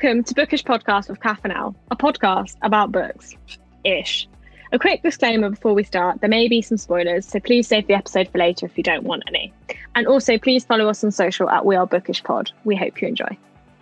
Welcome to Bookish Podcast with Kath and Elle, a podcast about books-ish. A quick disclaimer before we start, there may be some spoilers, so please save the episode for later if you don't want any. And also, please follow us on social at We Are Bookish Pod. We hope you enjoy.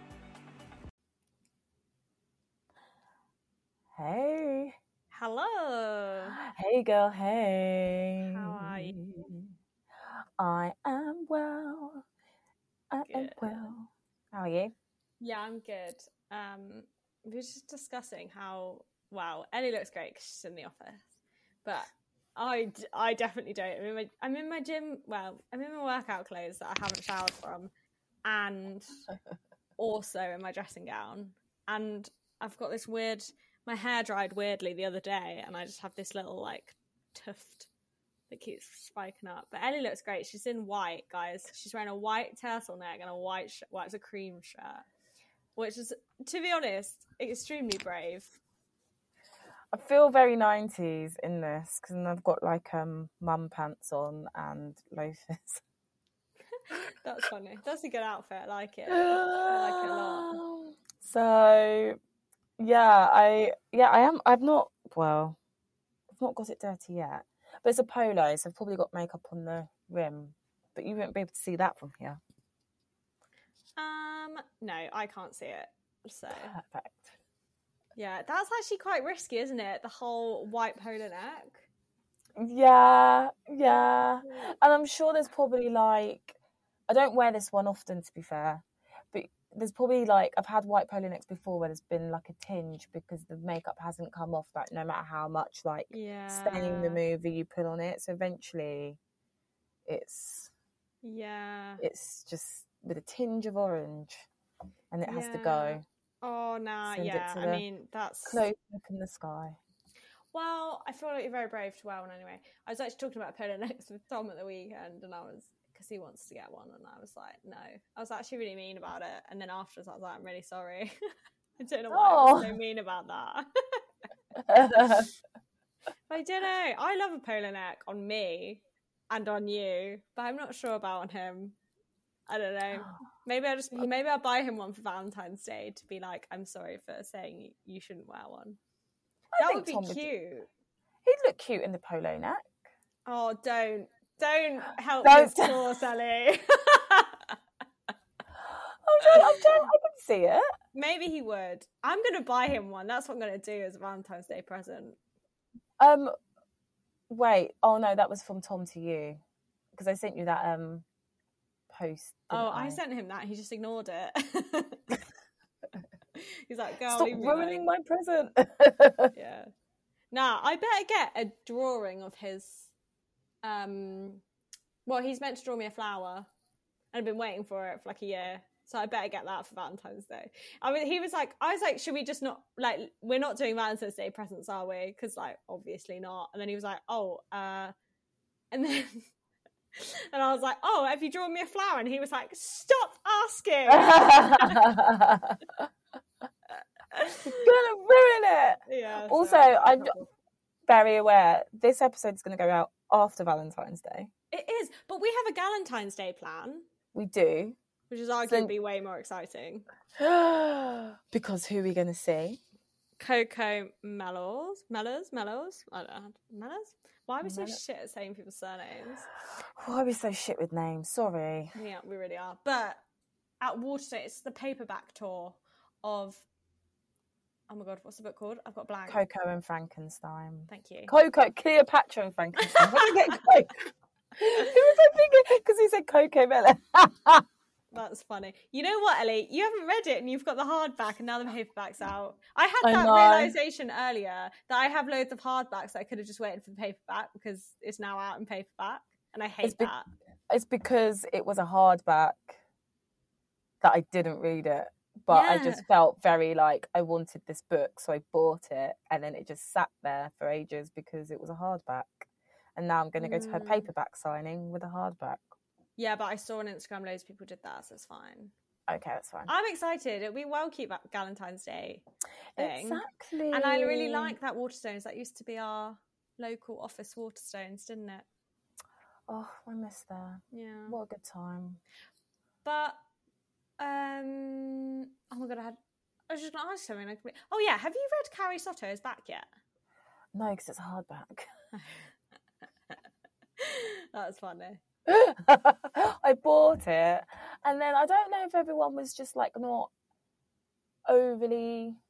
Hey. Hello. Hey, girl, hey. How are you? I am well. I am Good. well. How are you? Yeah, I'm good. We were just discussing how, wow, Ellie looks great because she's in the office, but I definitely don't. I'm in my gym, I'm in my workout clothes that I haven't showered from, and also in my dressing gown, and I've got this weird, my hair dried weirdly the other day, and I just have this little, like, tuft that keeps spiking up. But Ellie looks great. She's in white, guys. She's wearing a white turtleneck and a white it's a cream shirt, which is, to be honest, extremely brave. I feel very 90s in this because I've got like mum pants on and loafers. That's funny. That's a good outfit. I like it. I like it a lot. So, I've not got it dirty yet. But it's a polo, so I've probably got makeup on the rim. But you won't be able to see that from here. No, I can't see it. So Perfect. yeah, that's actually quite risky, isn't it? The whole white polo neck. Yeah. And I'm sure there's probably like, I don't wear this one often, to be fair, but there's probably like, I've had white polo necks before where there's been like a tinge because the makeup hasn't come off, like no matter how much like stain remover you put on it. So eventually it's just with a tinge of orange and it has to go. Oh, nah, yeah. I mean, that's... Close up in the sky. Well, I feel like you're very brave to wear one anyway. I was actually talking about polo necks with Tom at the weekend, and because he wants to get one, and I was like, no. I was actually really mean about it, and then afterwards I was like, I'm really sorry. I don't know why I was so mean about that. I don't know. I love a polo neck on me and on you, but I'm not sure about on him. I don't know. Maybe I'll buy him one for Valentine's Day to be like, I'm sorry for saying you shouldn't wear one. That would be cute. He'd look cute in the polo neck. Oh, don't help this poor Sally. I can see it. Maybe he would. I'm going to buy him one. That's what I'm going to do as a Valentine's Day present. Wait. Oh no, that was from Tom to you because I sent you that post. I sent him that. He just ignored it. He's like, girl, stop ruining my present. Yeah. Now, I better get a drawing of his... he's meant to draw me a flower. And I've been waiting for it for like a year. So I better get that for Valentine's Day. I mean, I was like, should we just not... Like, we're not doing Valentine's Day presents, are we? Because, like, obviously not. And then he was like, and then... And I was like, oh, have you drawn me a flower? And he was like, stop asking. You're gonna ruin it. Yeah. Also, I'm very aware this episode is going to go out after Valentine's Day. It is, but we have a Galentine's Day plan. We do, which is arguably way more exciting. Because who are we going to see? Coco Mellors. I don't know. Mellors? Why are we so shit at saying people's surnames? Why are we so shit with names? Sorry. Yeah, we really are. But at Waterstone, it's the paperback tour of... Oh my God, what's the book called? I've got blank. Coco and Frankenstein. Thank you. Cleopatra and Frankenstein. Where did you get Coco? Who was I thinking? Because he said Coco Melon. That's funny. You know what, Ellie? You haven't read it and you've got the hardback and now the paperback's out. I had that realisation earlier that I have loads of hardbacks that I could have just waited for the paperback because it's now out in paperback and I hate that. It's because it was a hardback that I didn't read it. But I just felt very like I wanted this book, so I bought it and then it just sat there for ages because it was a hardback. And now I'm going to go to her paperback signing with a hardback. Yeah, but I saw on Instagram loads of people did that, so it's fine. Okay, that's fine. I'm excited. It'll be well cute Valentine's Day thing. Exactly. And I really like that Waterstones. That used to be our local office Waterstones, didn't it? Oh, I miss that. Yeah. What a good time. But, oh my God, I was just going to ask something. Oh yeah, have you read Carrie Sotto's Back yet? No, because it's a hardback. That's funny. I bought it, and then I don't know if everyone was just like not overly.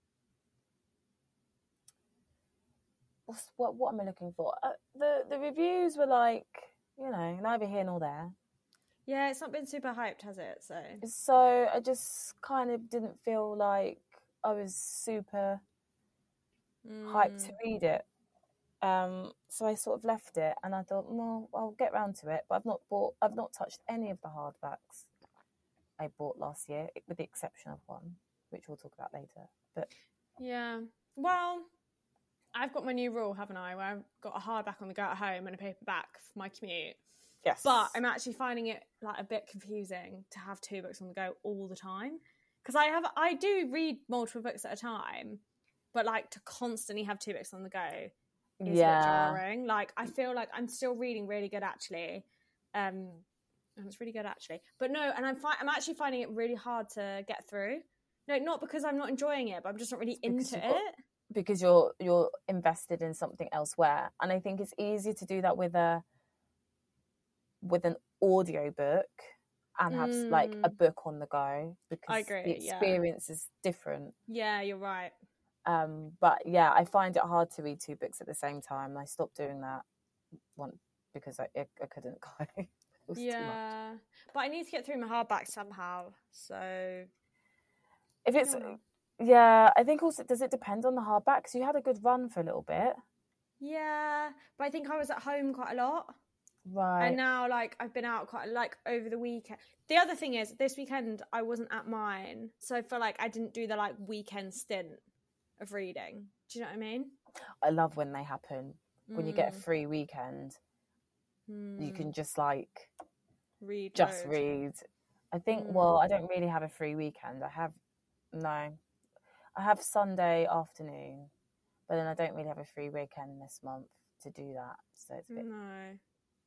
What am I looking for? The reviews were like, you know, neither here nor there. Yeah, it's not been super hyped, has it? So I just kind of didn't feel like I was super hyped to read it. So I sort of left it, and I thought, well, I'll get round to it. But I've not touched any of the hardbacks I bought last year, with the exception of one, which we'll talk about later. But yeah, well, I've got my new rule, haven't I? Where I've got a hardback on the go at home and a paperback for my commute. yes, But I'm actually finding it like a bit confusing to have 2 books on the go all the time, because I do read multiple books at a time, but like to constantly have 2 books on the go is a bit jarring. Like I feel like I'm still reading really good actually, and it's really good actually. But no, and I'm actually finding it really hard to get through. No, not because I'm not enjoying it, but I'm just not really into it. Because you're invested in something elsewhere, and I think it's easier to do that with an audio book and have like a book on the go, because I agree, the experience is different. Yeah, you're right. But yeah, I find it hard to read 2 books at the same time. I stopped doing that one because I couldn't go. It was too much. But I need to get through my hardback somehow. So if it's yeah, I think also, does it depend on the hardback? Because you had a good run for a little bit. Yeah, but I think I was at home quite a lot. Right. And now, like, I've been out quite, like, over the weekend. The other thing is, this weekend, I wasn't at mine. So I feel like I didn't do the, like, weekend stint of reading. Do you know what I mean? I love when they happen. When you get a free weekend, you can just, like, read. I think, well, I don't really have a free weekend. I have Sunday afternoon, but then I don't really have a free weekend this month to do that. So it's a bit... No.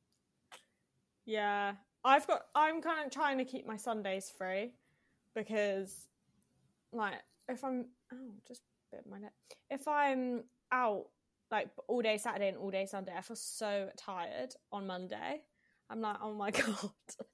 Yeah. I'm kind of trying to keep my Sundays free, because, like, if I'm... Oh, just bit my lip. If I'm out, like, all day Saturday and all day Sunday, I feel so tired on Monday. I'm like, oh my God.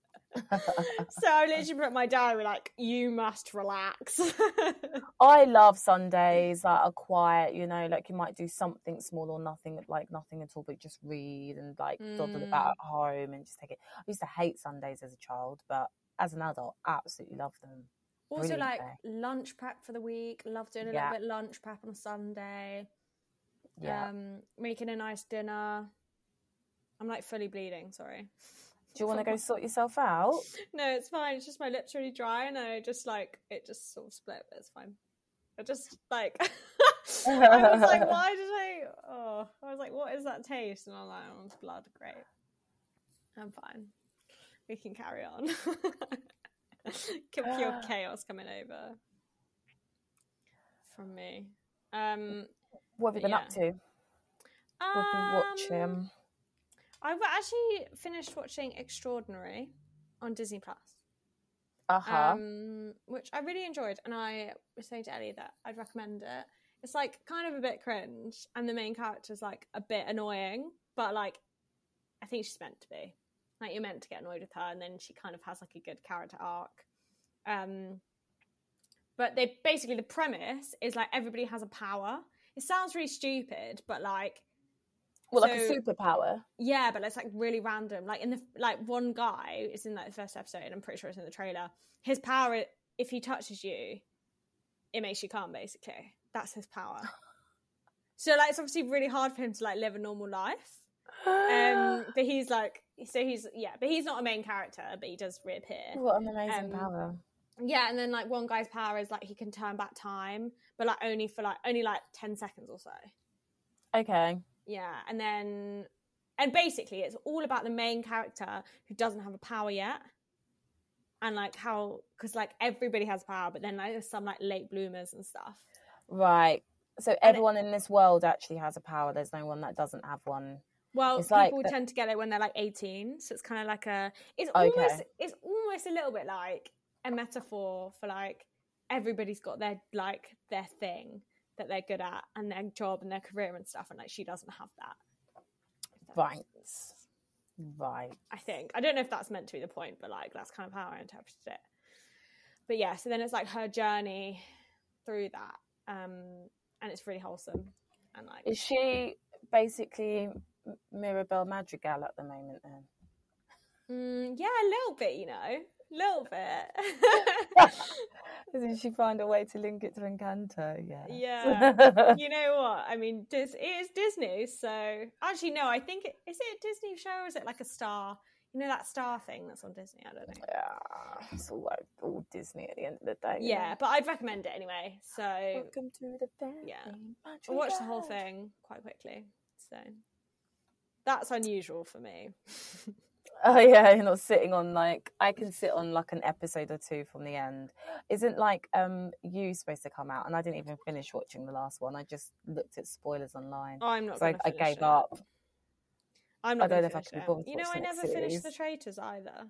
So I literally put my diary like, you must relax. I love Sundays that are quiet, you know, like you might do something small or nothing, like nothing at all, but just read and like dawdle about at home and just take it. I used to hate Sundays as a child, but as an adult, absolutely love them. Also, Brilliant like day. lunch prep for the week. Love doing a little bit of lunch prep on a Sunday. Yeah. Making a nice dinner. I'm like fully bleeding, sorry. Do you want to go sort yourself out? No, it's fine. It's just my lips really dry, and I just like it just sort of split, but it's fine. I just like I was like, why did I was like, what is that taste? And I'm like, oh, it's blood. Great. I'm fine. We can carry on. Pure chaos coming over from me. What have you been up to? What have you been watching? I've actually finished watching Extraordinary on Disney Plus, which I really enjoyed, and I was saying to Ellie that I'd recommend it. It's like kind of a bit cringe, and the main character's like a bit annoying, but like I think she's meant to be. Like you're meant to get annoyed with her, and then she kind of has like a good character arc. But they basically, the premise is like everybody has a power. It sounds really stupid, but like. Well, like a superpower. Yeah, but it's like really random. Like in the one guy is in like the first episode, and I'm pretty sure it's in the trailer. His power, if he touches you, it makes you calm. Basically, that's his power. So like, it's obviously really hard for him to like live a normal life. But he's like, but he's not a main character, but he does reappear. What an amazing power. Yeah, and then like one guy's power is like he can turn back time, but like only 10 seconds or so. Okay. Yeah, and basically it's all about the main character who doesn't have a power yet, and like how, because like everybody has power, but then like there's some like late bloomers and stuff. Right. So everyone in this world actually has a power. There's no one that doesn't have one. Well, it's people tend to get it when they're like 18, so it's kind of like it's almost a little bit like a metaphor for like everybody's got their thing that they're good at and their job and their career and stuff, and like she doesn't have that. Right. I think. I don't know if that's meant to be the point, but like that's kind of how I interpreted it. But yeah, so then it's like her journey through that, and it's really wholesome. And like, is she basically Mirabelle Madrigal at the moment then? Yeah, a little bit, you know, a little bit. Did she find a way to link it to Encanto? Yeah. You know what? I mean, it is Disney, so actually, no. I think is it a Disney show or is it like a Star? You know that Star thing that's on Disney? I don't know. Yeah, it's all Disney at the end of the day. Yeah, but I'd recommend it anyway. So welcome to the fairy. Yeah, I watched the whole thing quite quickly. So that's unusual for me. Oh yeah, you're not sitting on like I can sit on like an episode or two from the end. Isn't like You supposed to come out, and I didn't even finish watching the last one. I just looked at spoilers online. I'm not. So I gave up. I'm not. I don't know if I can be bothered. You know, I never finished The Traitors either.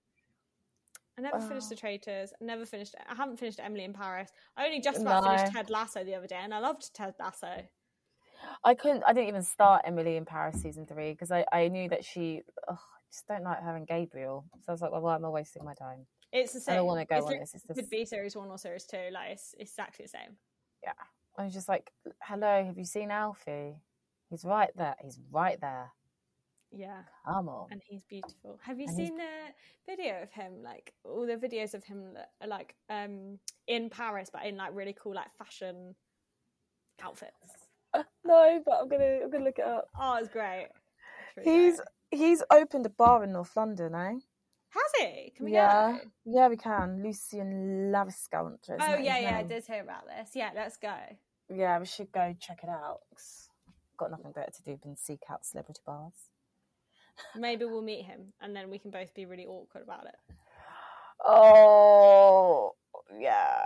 I never finished The Traitors. I haven't finished Emily in Paris. I only just about finished Ted Lasso the other day, and I loved Ted Lasso. I didn't even start Emily in Paris season 3 because I knew that she. I just don't like her and Gabriel. So I was like, well, why am I wasting my time? It's the same. I don't want to go on this. It's could be series 1 or series 2. Like it's exactly the same. Yeah, I was just like, hello, have you seen Alfie? He's right there. He's right there. Yeah, come on. And he's beautiful. Have you seen the video of him? Like all the videos of him that are like in Paris, but in like really cool like fashion outfits. No, but I'm gonna look it up. Oh, it's great. It's really great. He's opened a bar in North London, eh? Has he? Can we go? go? Yeah, we can. Lucien Laviscount. Oh yeah, I did hear about this. Yeah, let's go. Yeah, we should go check it out. Got nothing better to do than seek out celebrity bars. Maybe we'll meet him, and then we can both be really awkward about it. Oh yeah.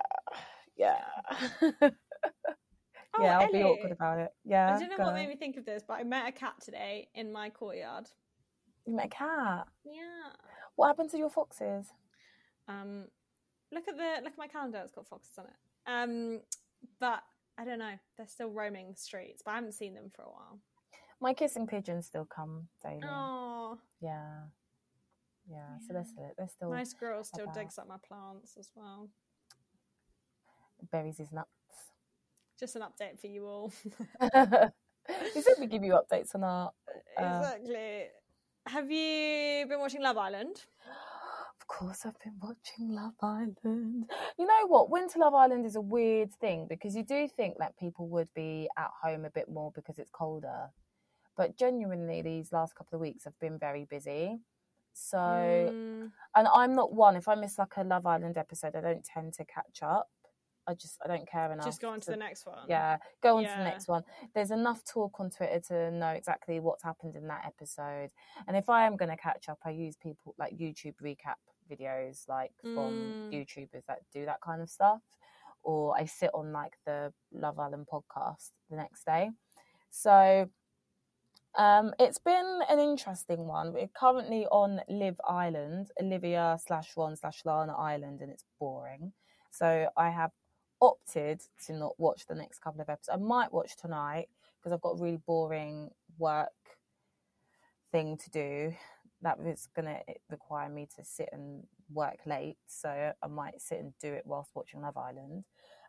Oh, yeah, I'll Ellie. be awkward about it. Yeah. I don't know what made me think of this, but I met a cat today in my courtyard. You met a cat? Yeah. What happened to your foxes? Look at my calendar. It's got foxes on it. But I don't know. They're still roaming the streets, but I haven't seen them for a while. My kissing pigeons still come daily. Oh. Yeah. So they're still. My squirrel still digs up my plants as well. Berries his nuts. Just an update for you all. We said we give you updates on our. Exactly. Have you been watching Love Island? Of course, I've been watching Love Island. You know what? Winter Love Island is a weird thing because you do think that people would be at home a bit more because it's colder. But genuinely, these last couple of weeks have been very busy. So, and I'm not one. If I miss like a Love Island episode, I don't tend to catch up. I don't care enough. Just go on to the next one. Yeah, go on to the next one. There's enough talk on Twitter to know exactly what's happened in that episode. And if I am going to catch up, I use people like YouTube recap videos, like from YouTubers that do that kind of stuff. Or I sit on like the Love Island podcast the next day. So it's been an interesting one. We're currently on Live Island, Olivia/Ron/Lana Island, and it's boring. So I have opted to not watch the next couple of episodes. I might watch tonight because I've got a really boring work thing to do that is going to require me to sit and work late. So I might sit and do it whilst watching Love Island.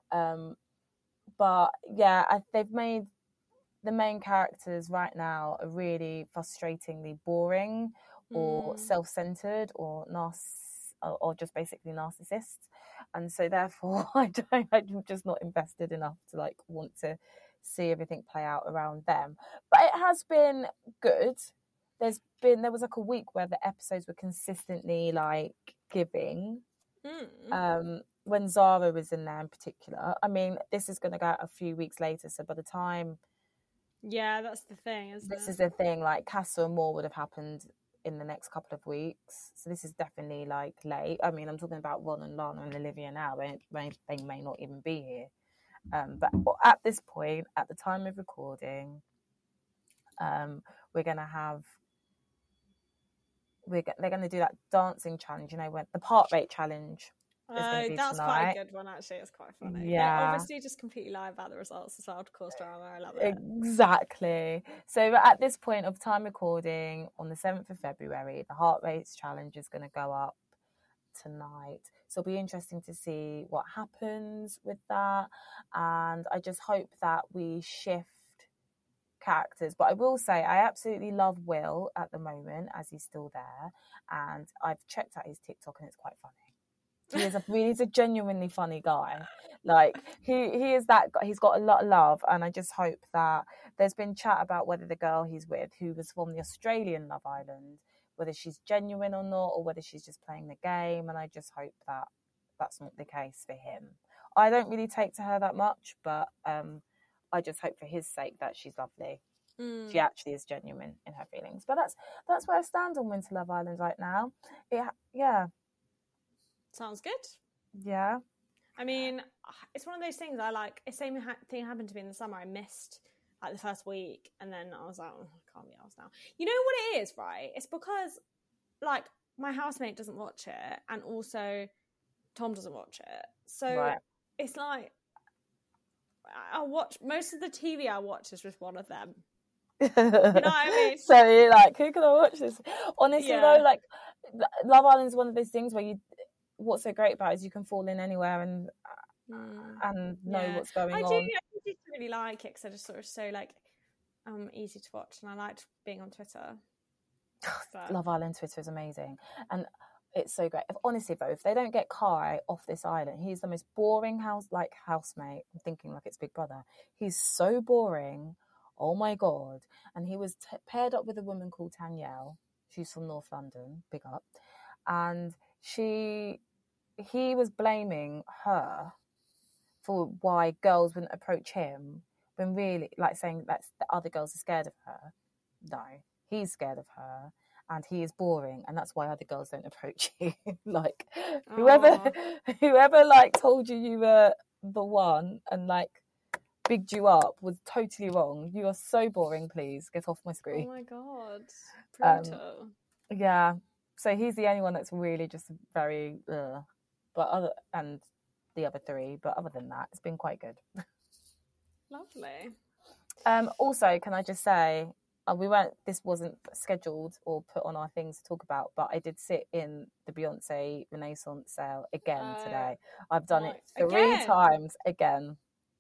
But yeah, they've made the main characters right now are really frustratingly boring or self-centered or just basically narcissists. And so therefore I'm just not invested enough to like want to see everything play out around them. But it has been good. There was like a week where the episodes were consistently like giving. When Zara was in there in particular. I mean, this is going to go out a few weeks later, so by the time... Yeah, that's the thing, isn't it? This is the thing, like Casa and more would have happened in the next couple of weeks. So this is definitely like late. I mean, I'm talking about Ron and Lana and Olivia now. They may not even be here. But at this point, at the time of recording, we're going to have... They're going to do that dancing challenge, you know, when the heart rate challenge. going to be that's tonight. quite a good one, actually. It's quite funny. Yeah. They obviously just completely lie about the results as well to cause drama. I love it. Exactly. So at this point of time recording, on the 7th of February, the Heart Rates Challenge is going to go up tonight. So it'll be interesting to see what happens with that. And I just hope that we shift characters. But I will say I absolutely love Will at the moment, as he's still there. And I've checked out his TikTok and it's quite funny. He's a genuinely funny guy. Like he is that guy. He's got a lot of love, and I just hope that there's been chat about whether the girl he's with, who was from the Australian Love Island, whether she's genuine or not, or whether she's just playing the game. And I just hope that that's not the case for him. I don't really take to her that much, but I just hope for his sake that she's lovely. She actually is genuine in her feelings. But that's where I stand on Winter Love Island right now. Yeah. Sounds good. Yeah. I mean, it's one of those things I like. The same thing happened to me in the summer. I missed like the first week, and then I was like, oh, I can't be arsed now. You know what it is, right? It's because like my housemate doesn't watch it, and also Tom doesn't watch it. So it's like I watch most of the TV I watch is with one of them. You know what I mean? So you're like, who can I watch this? Honestly, though, like Love Island is one of those things where what's so great about it is you can fall in anywhere and know what's going on. I do really like it because I just sort of so like easy to watch, and I liked being on Twitter. But... Love Island Twitter is amazing, and it's so great. Honestly, though, if they don't get Kai off this island, he's the most boring housemate. I'm thinking like it's Big Brother. He's so boring. Oh my god! And he was paired up with a woman called Danielle. She's from North London. Big up, and he was blaming her for why girls wouldn't approach him, when really, like, saying that the other girls are scared of her. No, he's scared of her, and he is boring, and that's why other girls don't approach you. Like, whoever like told you were the one and like bigged you up was totally wrong. You are so boring. Please get off my screen. Oh my god, brutal. Yeah. So he's the only one that's really just very, and the other three. But other than that, it's been quite good. Lovely. Also, can I just say, this wasn't scheduled or put on our things to talk about, but I did sit in the Beyonce Renaissance sale again today. I've done it 3 times again.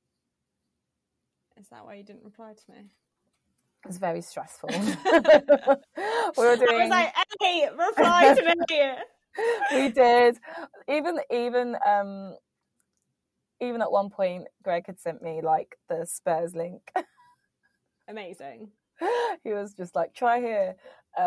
Is that why you didn't reply to me? It was very stressful. I was like, hey, reply to me. We did. Even at one point, Greg had sent me like the Spurs link. Amazing. He was just like, try here.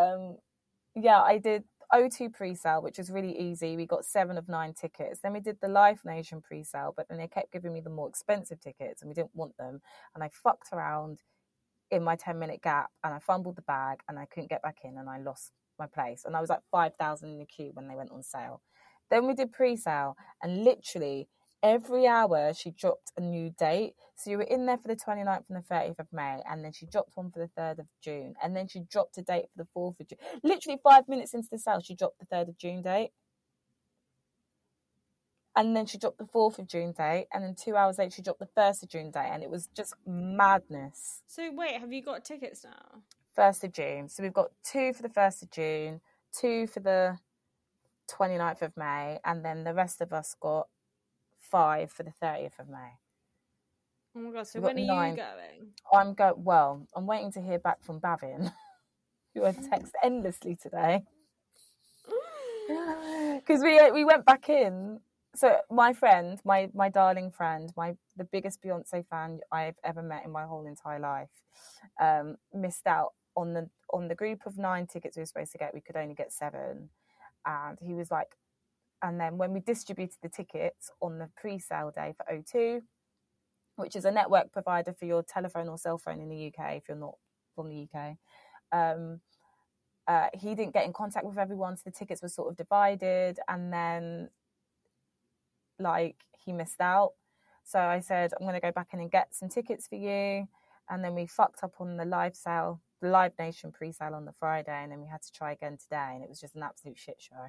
I did O2 pre-sale, which was really easy. We got 7 of 9 tickets. Then we did the Live Nation pre-sale, but then they kept giving me the more expensive tickets and we didn't want them. And I fucked around in my 10-minute gap and I fumbled the bag and I couldn't get back in and I lost my place. And I was like 5,000 in the queue when they went on sale. Then we did pre-sale, and literally every hour she dropped a new date. So you were in there for the 29th and the 30th of May, and then she dropped one for the 3rd of June, and then she dropped a date for the 4th of June. Literally 5 minutes into the sale, she dropped the 3rd of June date. And then she dropped the 4th of June date, and then 2 hours later she dropped the 1st of June date, and it was just madness. So wait, have you got tickets now? 1st of June. So we've got 2 for the 1st of June, 2 for the 29th of May, and then the rest of us got 5 for the 30th of May. Oh my god, so when are you going? I'm waiting to hear back from Bavin, who I text endlessly today. Because we went back in. So my friend, my darling friend, the biggest Beyonce fan I've ever met in my whole entire life, missed out on the group of 9 tickets we were supposed to get. We could only get 7. And he was like, and then when we distributed the tickets on the pre-sale day for O2, which is a network provider for your telephone or cell phone in the UK, if you're not from the UK, he didn't get in contact with everyone, so the tickets were sort of divided, and then like he missed out. So I said, I'm going to go back in and get some tickets for you, and then we fucked up on the Live Nation pre-sale on the Friday, and then we had to try again today, and it was just an absolute shit show.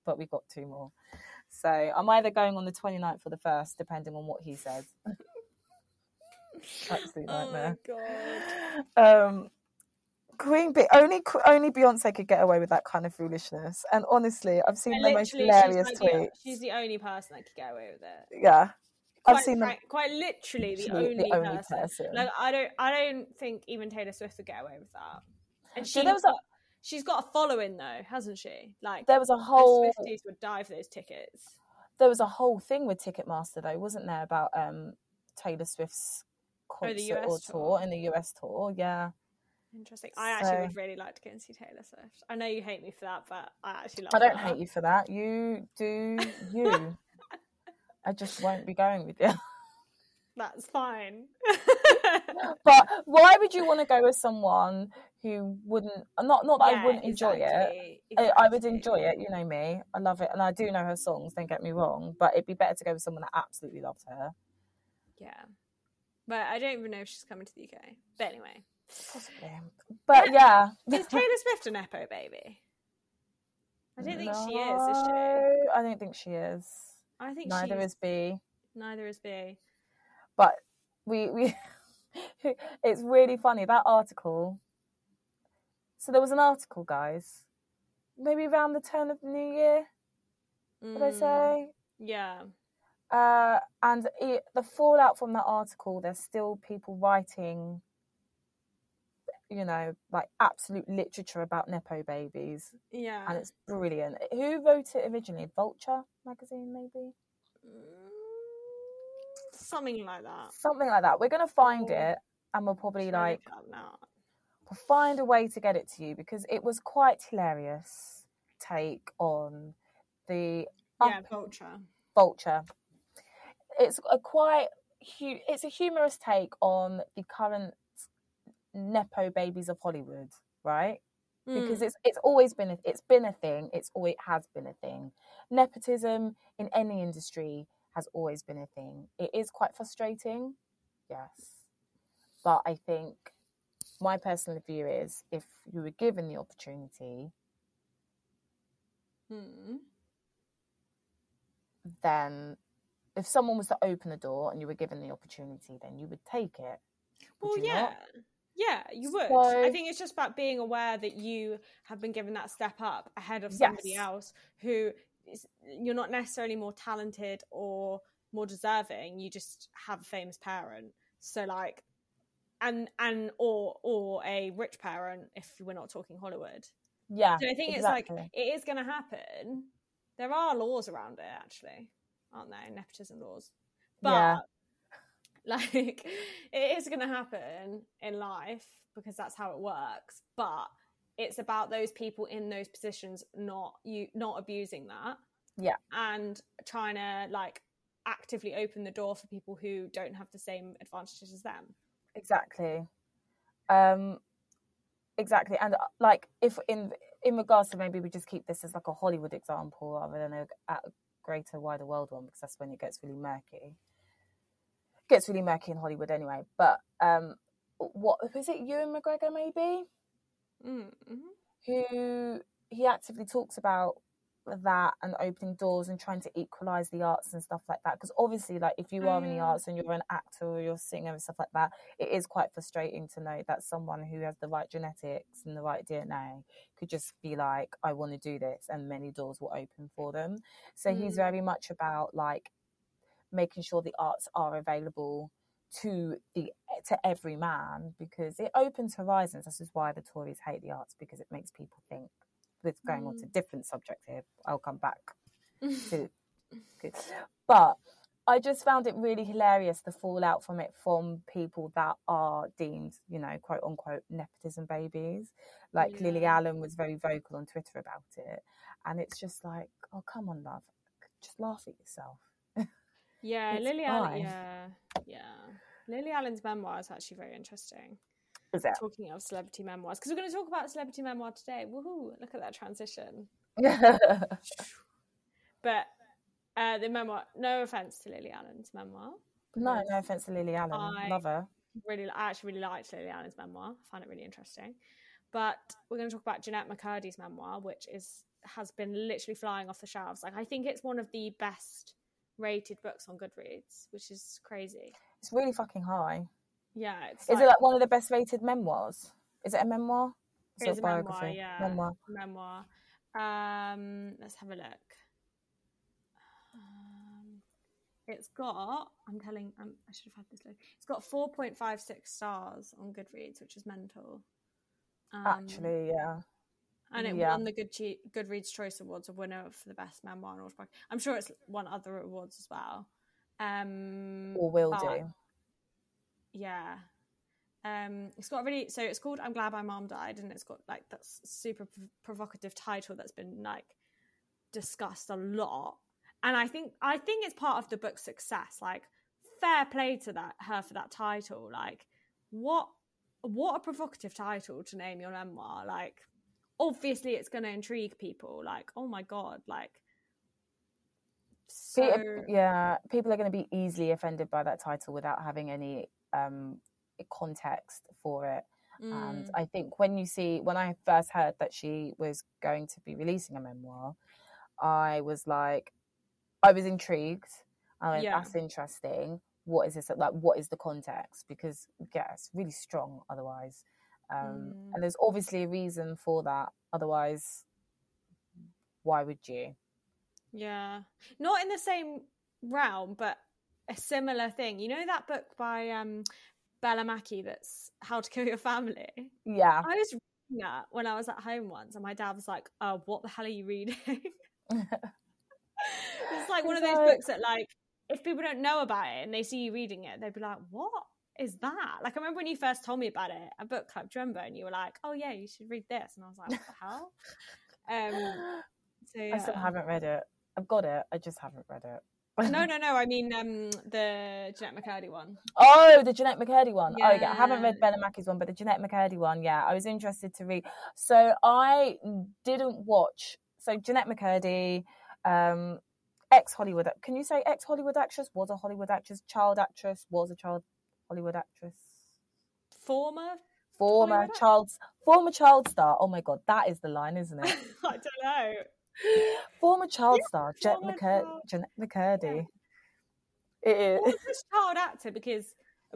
but we got 2 more. So I'm either going on the 29th or the 1st, depending on what he says. Absolute nightmare. Oh my God. Queen Bee, only Beyonce could get away with that kind of foolishness. And honestly, I've seen the most hilarious tweets. She's the only person that could get away with it. Yeah. Quite literally the only person. Like I don't think even Taylor Swift would get away with that. And she's got a following though, hasn't she? Like there was a whole Swifties would die for those tickets. There was a whole thing with Ticketmaster though, wasn't there, about Taylor Swift's concert or tour in the US tour? Yeah. Interesting. I actually would really like to go and see Taylor Swift. I know you hate me for that, but I actually love I don't hate you for that. You do you. I just won't be going with you. That's fine. But why would you want to go with someone who wouldn't, not that I wouldn't enjoy it. Exactly. I would enjoy it, you know me. I love it. And I do know her songs, don't get me wrong. But it'd be better to go with someone that absolutely loves her. Yeah. But I don't even know if she's coming to the UK. But anyway. Possibly. But yeah. Is Taylor Swift a Nepo baby? I don't think she is she? I don't think she is. I think neither is B. Neither is B. But we it's really funny, that article. So there was an article, guys, maybe around the turn of the new year, would I say? Yeah. And the fallout from that article, there's still people writing, you know, like absolute literature about Nepo babies. Yeah. And it's brilliant. Who wrote it originally? Vulture magazine, maybe? Something like that. Something like that. We're going to find it, and we'll probably we'll find a way to get it to you, because it was quite hilarious take on the Vulture. It's it's a humorous take on the current Nepo babies of Hollywood, right? Because it's always been it's been a thing. It has been a thing. Nepotism in any industry has always been a thing. It is quite frustrating, yes, but I think my personal view is, if you were given the opportunity, then if someone was to open the door and you were given the opportunity, then you would take it. Well, yeah. Not? Yeah, you would. So, I think it's just about being aware that you have been given that step up ahead of somebody else who you're not necessarily more talented or more deserving. You just have a famous parent. So like, or a rich parent, if we're not talking Hollywood. Yeah. So I think it's like, it is going to happen. There are laws around it, actually, aren't there? Nepotism laws. But like, it is going to happen in life because that's how it works. But it's about those people in those positions not abusing that. Yeah. And trying to like actively open the door for people who don't have the same advantages as them. Exactly. Exactly. And like, if in regards to, maybe we just keep this as like a Hollywood example rather than a greater, wider world one, because that's when it gets really murky. It gets really murky in Hollywood anyway. But what was it, Ewan McGregor maybe? Who he actively talks about that and opening doors and trying to equalise the arts and stuff like that, because obviously, like, if you are in the arts and you're an actor or you're a singer and stuff like that, it is quite frustrating to know that someone who has the right genetics and the right DNA could just be like, I want to do this, and many doors will open for them. So he's very much about like making sure the arts are available to every man, because it opens horizons. This is why the Tories hate the arts, because it makes people think. It's going on to different subject here. I'll come back to but I just found it really hilarious, the fallout from it, from people that are deemed, you know, quote unquote nepotism babies. Like Lily Allen was very vocal on Twitter about it, and it's just like, oh, come on, love, just laugh at yourself. Lily Allen, Lily Allen's memoir is actually very interesting. Is it? Talking of celebrity memoirs, because we're going to talk about a celebrity memoir today. Woohoo! Look at that transition. But the memoir, no offense to Lily Allen's memoir. No offense to Lily Allen. Love her. I actually really liked Lily Allen's memoir. I found it really interesting. But we're going to talk about Jeanette McCurdy's memoir, which has been literally flying off the shelves. Like, I think it's one of the best rated books on Goodreads, which is crazy. It's really fucking high. Yeah. Is it like one of the best rated memoirs? Is it a memoir? It's a biography. Memoir. Let's have a look. It's got, I should have had this look. It's got 4.56 stars on Goodreads, which is mental. Actually, yeah. And it won the Goodreads Choice Awards, a winner for the best memoir and autobiography. I'm sure it's won other awards as well. Or will do. Yeah. It's got so it's called I'm Glad My Mom Died, and it's got like that super provocative title that's been like discussed a lot. And I think it's part of the book's success. Like, fair play to her for that title. Like, what a provocative title to name your memoir. Like, obviously it's going to intrigue people. Like, oh my God, like, so... people are going to be easily offended by that title without having any context for it. And I think when I first heard that she was going to be releasing a memoir, I was intrigued. I went, that's interesting. What is this like? What is the context? Because it's really strong otherwise. And there's obviously a reason for that. Otherwise, why would you? Yeah. Not in the same realm, but a similar thing. You know that book by Bella Mackie that's How to Kill Your Family? Yeah. I was reading that when I was at home once, and my dad was like, oh, what the hell are you reading? It's like one of those books that, like, if people don't know about it and they see you reading it, they'd be like, what is that? Like, I remember when you first told me about it at book club, do you remember? And you were like, oh yeah, you should read this. And I was like, what the hell? So, yeah. I still haven't read it. I've got it. I just haven't read it. No. I mean, the Jeanette McCurdy one. Oh, the Jeanette McCurdy one. Yeah. Oh, yeah. I haven't read Bella Mackie's one, but the Jeanette McCurdy one, yeah. I was interested to read. So I didn't watch. So Jeanette McCurdy, ex-Hollywood. Can you say ex-Hollywood actress? Was a Hollywood actress. Child actress. Was a child Hollywood actress. Former child star. Oh my God, that is the line, isn't it? I don't know. Former child star, Jeanette McCurdy. Yeah. It is. Or just child actor, because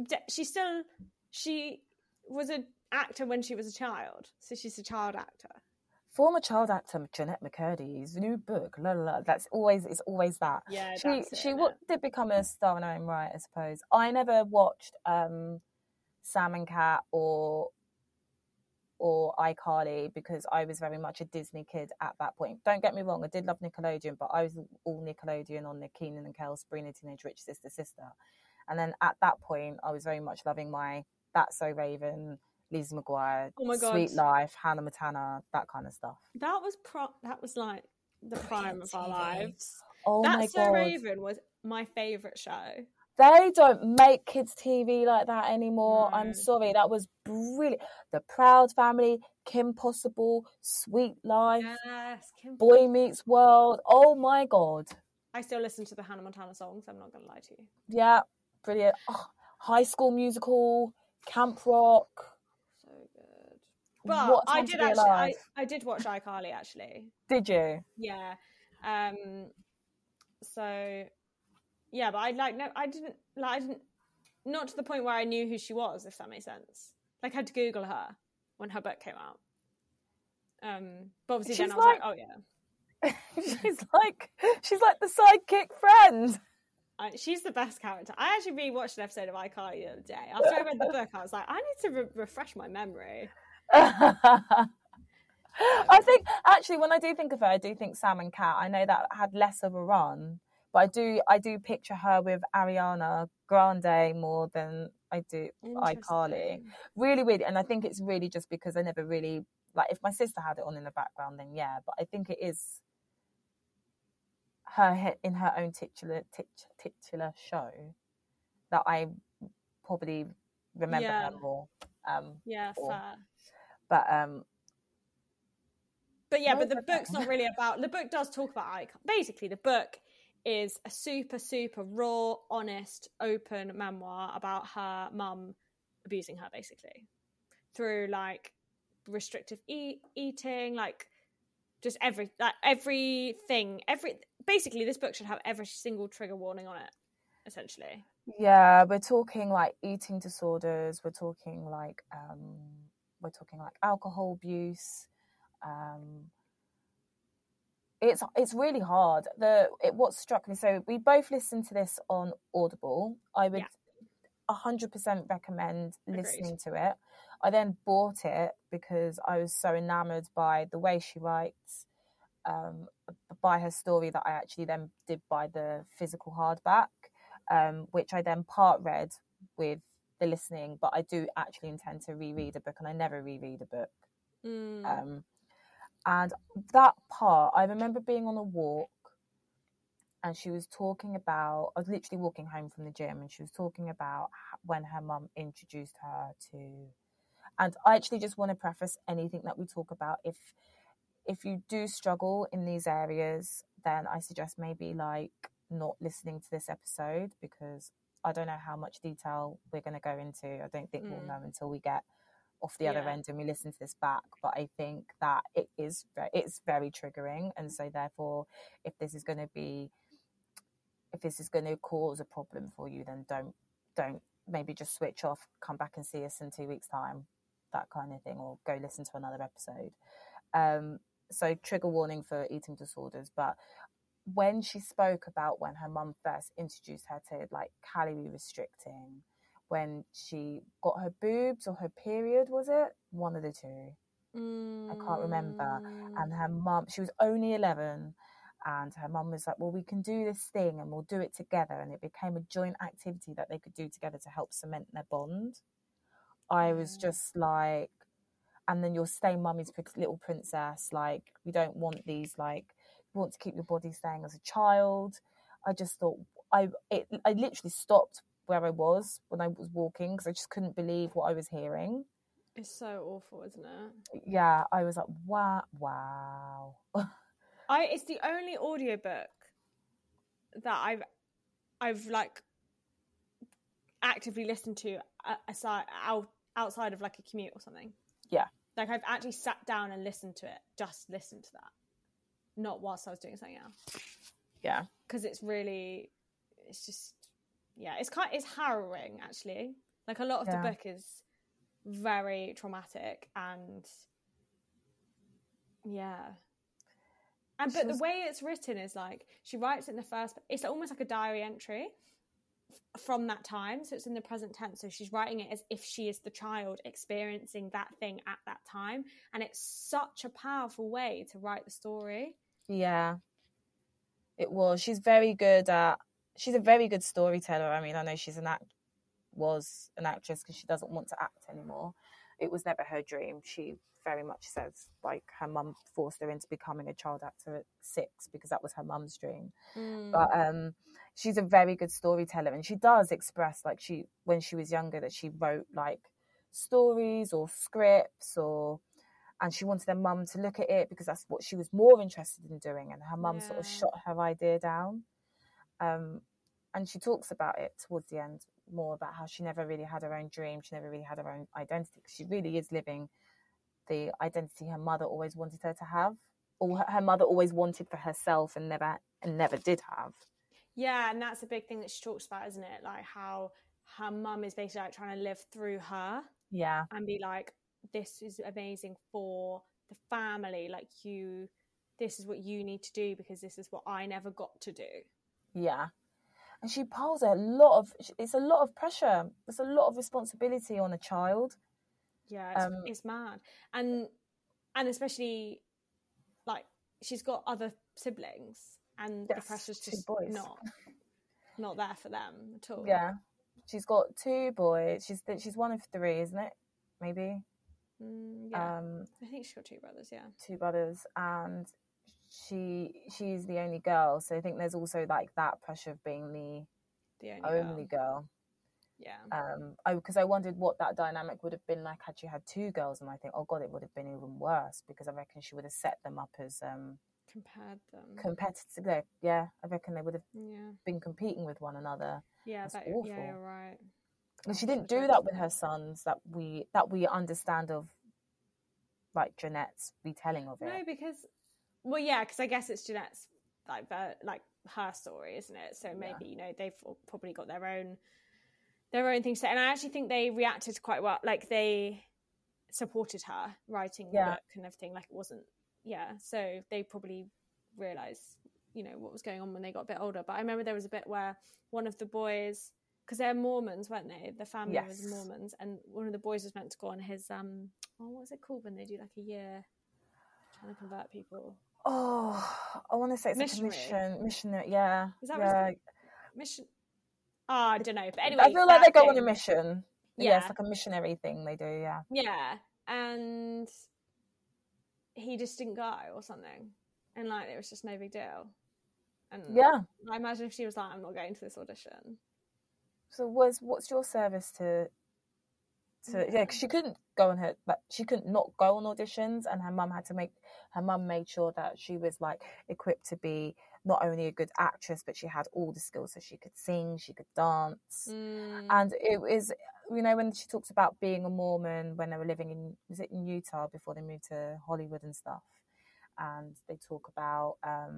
she was an actor when she was a child, so she's a child actor. Former child actor Jeanette McCurdy's new book. It's always that. Yeah, she did become a star in her own right, I suppose. I never watched Sam and Cat or iCarly because I was very much a Disney kid at that point. Don't get me wrong, I did love Nickelodeon, but I was all Nickelodeon on the Keenan and Kel, Sabrina Teenage Witch Sister. And then at that point, I was very much loving my That's So Raven, Lizzie McGuire, Sweet Life, Hannah Montana, that kind of stuff. That was like the prime of our lives. Oh my God. That's So Raven was my favourite show. They don't make kids' TV like that anymore. No. I'm sorry. That was brilliant. The Proud Family, Kim Possible, Sweet Life, Boy Meets World. Oh my God. I still listen to the Hannah Montana songs. I'm not going to lie to you. Yeah, brilliant. Oh, High School Musical, Camp Rock. So good. But I did watch iCarly actually. Did you? Yeah. So yeah, but I didn't, not to the point where I knew who she was, if that makes sense. Like, I had to Google her when her book came out. But obviously then I was like, oh yeah. she's like the sidekick friend. She's the best character. I actually rewatched an episode of iCarly the other day. After I read the book, I was like, I need to refresh my memory. I think, actually, when I do think of her, I do think Sam and Cat. I know that had less of a run. But I do picture her with Ariana Grande more than I do iCarly. Really weird. And I think it's really just because I never really, like, if my sister had it on in the background, then yeah. But I think it is her in her own titular show that I probably remember her more. Fair. But the book's not really about. The book does talk about iCarly. Basically, the book is a super, super raw, honest, open memoir about her mum abusing her, basically, through, like, restrictive eating, like just everything. Basically, this book should have every single trigger warning on it, essentially. Yeah, we're talking like eating disorders. We're talking like alcohol abuse. It's really hard. What struck me. So we both listened to this on Audible. I would 100% recommend listening to it. I then bought it because I was so enamored by the way she writes, by her story, that I actually then did buy the physical hardback, which I then part read with the listening. But I do actually intend to reread a book, and I never reread a book. And that part, I remember being on a walk, and she was talking about, I was literally walking home from the gym, and she was talking about when her mum introduced her to, and I actually just want to preface anything that we talk about. If you do struggle in these areas, then I suggest maybe like not listening to this episode, because I don't know how much detail we're going to go into. I don't think we'll know until we get off the other end and we listen to this back. But I think that it's very triggering, and so therefore, if this is going to cause a problem for you, then don't maybe just switch off, come back and see us in 2 weeks' time, that kind of thing, or go listen to another episode. So trigger warning for eating disorders. But when she spoke about when her mum first introduced her to like calorie restricting, when she got her boobs or her period, was it? One of the two. I can't remember. And her mum, she was only 11, and her mum was like, well, we can do this thing and we'll do it together. And it became a joint activity that they could do together to help cement their bond. I was just like, and then you're staying mummy's little princess. Like, we don't want these, like, we want to keep your body staying as a child. I just thought, I literally stopped where I was when I was walking, because I just couldn't believe what I was hearing. It's so awful, isn't it? Yeah, I was like, wow. It's the only audiobook that I've like actively listened to outside of like a commute or something. Yeah. Like I've actually sat down and listened to it, just listened to that, not whilst I was doing something else. Yeah. Because it's just, yeah, it's harrowing actually. Like a lot of the book is very traumatic, and but the way it's written is like, she writes it in the first, it's almost like a diary entry from that time, so it's in the present tense, so she's writing it as if she is the child experiencing that thing at that time, and it's such a powerful way to write the story. Yeah, it was. She's a very good storyteller. I mean, I know she's was an actress, because she doesn't want to act anymore. It was never her dream. She very much says like her mum forced her into becoming a child actor at 6, because that was her mum's dream. But she's a very good storyteller, and she does express, like, when she was younger, that she wrote like stories or scripts, and she wanted her mum to look at it because that's what she was more interested in doing, and her mum sort of shot her idea down. And she talks about it towards the end, more about how she never really had her own dream, she never really had her own identity, because she really is living the identity her mother always wanted her to have, or her mother always wanted for herself and never did have. Yeah, and that's a big thing that she talks about, isn't it? Like how her mum is basically like trying to live through her. Yeah. And be like, this is amazing for the family. Like, this is what you need to do, because this is what I never got to do. Yeah. And she piles it's a lot of pressure. There's a lot of responsibility on a child. Yeah, it's mad. And especially, like, she's got other siblings, and the pressure's just not there for them at all. Yeah, she's got 2 boys. She's one of 3, isn't it? Maybe. Yeah, I think she's got 2 brothers. Yeah, 2 brothers, and she's the only girl. So I think there's also like that pressure of being the only girl. Yeah. Because I wondered what that dynamic would have been like had she had 2 girls, and I think, oh god, it would have been even worse, because I reckon she would have set them up as compared them competitive. Yeah, I reckon they would have been competing with one another. Yeah, that's awful. Yeah, you're right. And she didn't do that with her sons that we understand of like Jeanette's retelling of it. No, because because I guess it's Jeanette's like her story, isn't it? So maybe you know they've probably got their own things to say. And I actually think they reacted quite well. Like they supported her writing the book and everything. Like it wasn't so they probably realised, you know, what was going on when they got a bit older. But I remember there was a bit where one of the boys, because they're Mormons, weren't they? The family was Mormons, and one of the boys was meant to go on his what's it called when they do like a year trying to convert people? Oh, I want to say it's missionary. Like a missionary. Yeah, is that what mission? I don't know, but anyway, I feel like they go on a mission. Yeah, it's like a missionary thing they do. Yeah, and he just didn't go or something, and like it was just no big deal. And I imagine if she was like, I'm not going to this audition. So what's your service to because she couldn't go on she couldn't not go on auditions, and her mum made sure that she was like equipped to be not only a good actress, but she had all the skills, so she could sing, she could dance. And it was, you know, when she talks about being a Mormon when they were living in Utah before they moved to Hollywood and stuff, and they talk about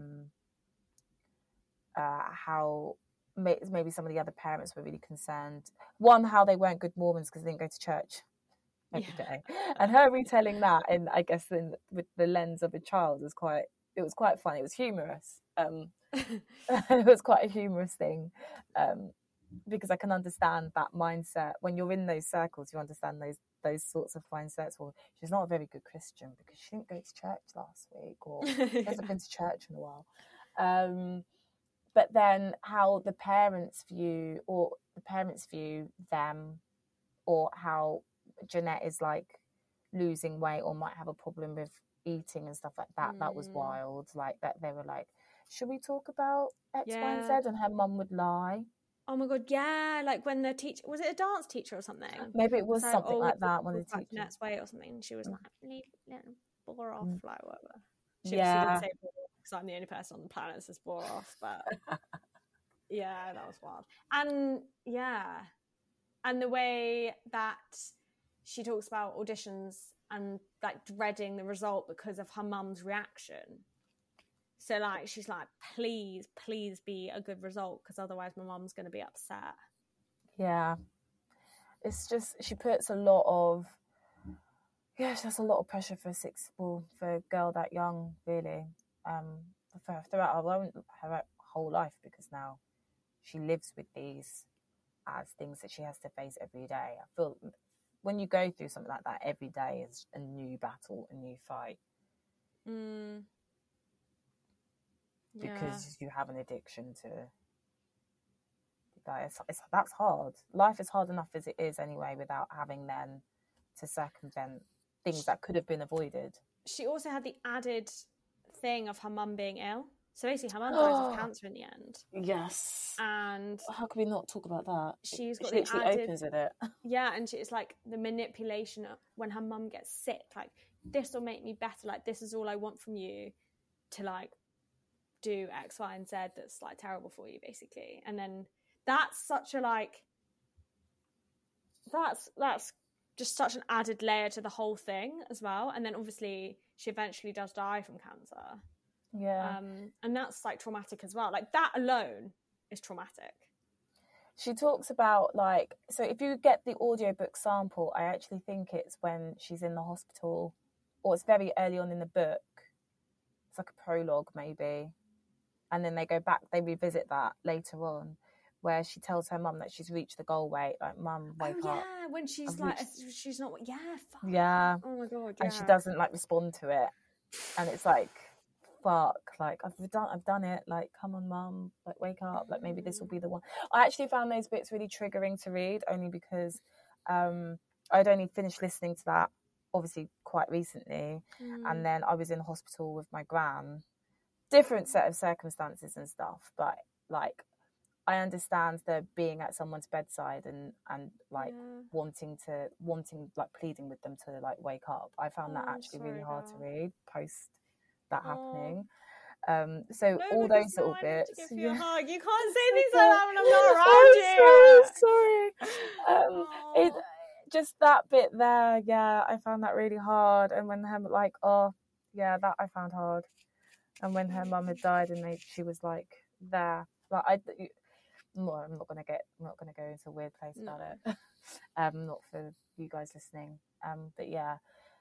how maybe some of the other parents were really concerned. One, how they weren't good Mormons because they didn't go to church every day, and her retelling that, and I guess with the lens of a child, was quite funny. It was humorous. It was quite a humorous thing, because I can understand that mindset when you're in those circles. You understand those sorts of mindsets. Well, she's not a very good Christian because she didn't go to church last week, or she hasn't been to church in a while. But then how the parents view them, or how Jeanette is like losing weight or might have a problem with eating and stuff like that. That was wild. Like that, they were like, should we talk about X, Y, and Z? And her mum would lie. Oh my god, yeah! Like when the teacher, was it a dance teacher or something? Maybe it was something like that. One of the teachers. Jeanette's weight or something. She was like, bore off, like whatever. She didn't say bore off because I'm the only person on the planet that says bore off. But yeah, that was wild. And and the way that she talks about auditions and like dreading the result because of her mum's reaction. So like she's like, please be a good result, because otherwise my mum's going to be upset. Yeah, it's just she puts a lot of she has a lot of pressure for a girl that young, really. Throughout her whole life, because now she lives with these as things that she has to face every day. I feel when you go through something like that, every day is a new battle, a new fight. Because you have an addiction to that. That's hard. Life is hard enough as it is anyway, without having then to circumvent things that could have been avoided. She also had the added thing of her mum being ill. So basically her mum dies of cancer in the end. Yes. And how can we not talk about that? She literally opens with it. Yeah, and it's like the manipulation of when her mum gets sick, like, this will make me better, like, this is all I want from you, to like do X, Y, and Z that's like terrible for you, basically. And then that's such a like that's just such an added layer to the whole thing as well. And then obviously she eventually does die from cancer. Yeah. And that's like traumatic as well. Like that alone is traumatic. She talks about like, so if you get the audiobook sample, I actually think it's when she's in the hospital, or it's very early on in the book. It's like a prologue maybe. And then they go back, they revisit that later on, where she tells her mum that she's reached the goal weight. Like, mum, wake up. Yeah, when she's like, she's not, fuck. Yeah. Oh my God, And she doesn't like respond to it. And it's like, fuck, like, I've done it. Like, come on, mum, like, wake up. Like, maybe this will be the one. I actually found those bits really triggering to read, only because I'd only finished listening to that, obviously, quite recently. And then I was in hospital with my gran. Different set of circumstances and stuff, but like I understand the being at someone's bedside and like wanting like pleading with them to like wake up. I found that actually really hard to read post that happening. So all those little bits. Give you a hug. You can't say things like that when I'm not around you. Sorry. just that bit there, yeah, I found that really hard. And when her like, oh yeah, that I found hard. And when her mum had died, and she was like there, like I'm not gonna go into a weird place about it. Not for you guys listening. But yeah.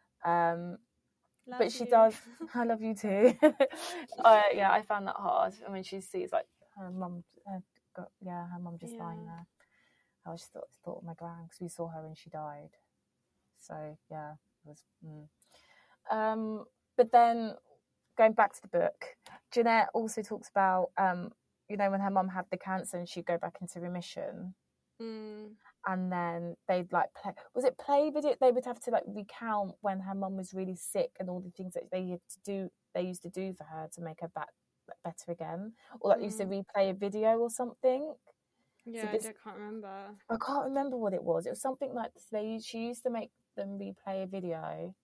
But she does. I love you too. Yeah, I found that hard. I mean, she sees like her mum just lying there. I just thought of my gran, because we saw her when she died. So yeah, it was. But then going back to the book, Jeanette also talks about when her mum had the cancer and she'd go back into remission. And then they'd like play video. They would have to like recount when her mum was really sick and all the things that they used to do for her to make her back better again, or like used to replay a video or something. Yeah, I can't remember. I can't remember what it was. It was something like she used to make them replay a video.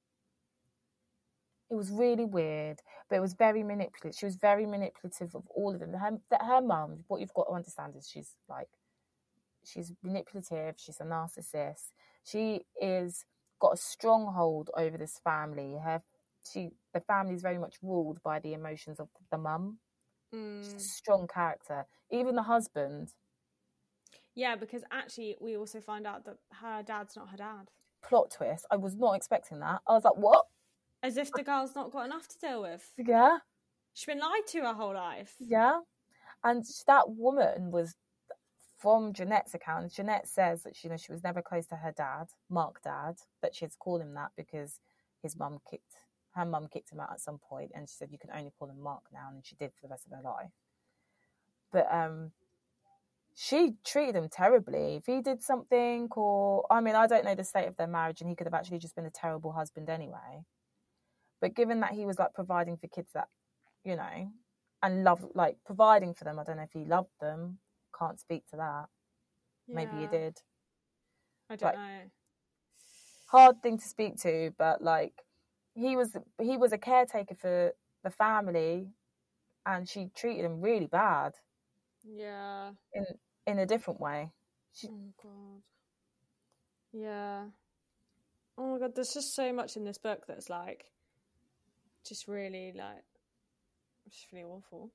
It was really weird, but it was very manipulative. She was very manipulative of all of them. Her mum, what you've got to understand is she's manipulative. She's a narcissist. She is got a stronghold over this family. The family is very much ruled by the emotions of the mum. She's a strong character. Even the husband. Yeah, because actually we also find out that her dad's not her dad. Plot twist. I was not expecting that. I was like, what? As if the girl's not got enough to deal with. Yeah. She's been lied to her whole life. Yeah. And that woman was, from Jeanette's account, Jeanette says that she was never close to her dad, Mark dad, that she had to call him that because her mum kicked him out at some point, and she said you can only call him Mark now, and she did for the rest of her life. But she treated him terribly. If he did something, I don't know the state of their marriage, and he could have actually just been a terrible husband anyway. But given that he was like providing for kids that, and love, like providing for them, I don't know if he loved them. Can't speak to that. Yeah. Maybe he did. I don't know. Hard thing to speak to, but like he was a caretaker for the family, and she treated him really bad. Yeah. In a different way. Oh God. Yeah. Oh my God, there's just so much in this book that's like just really like just really awful.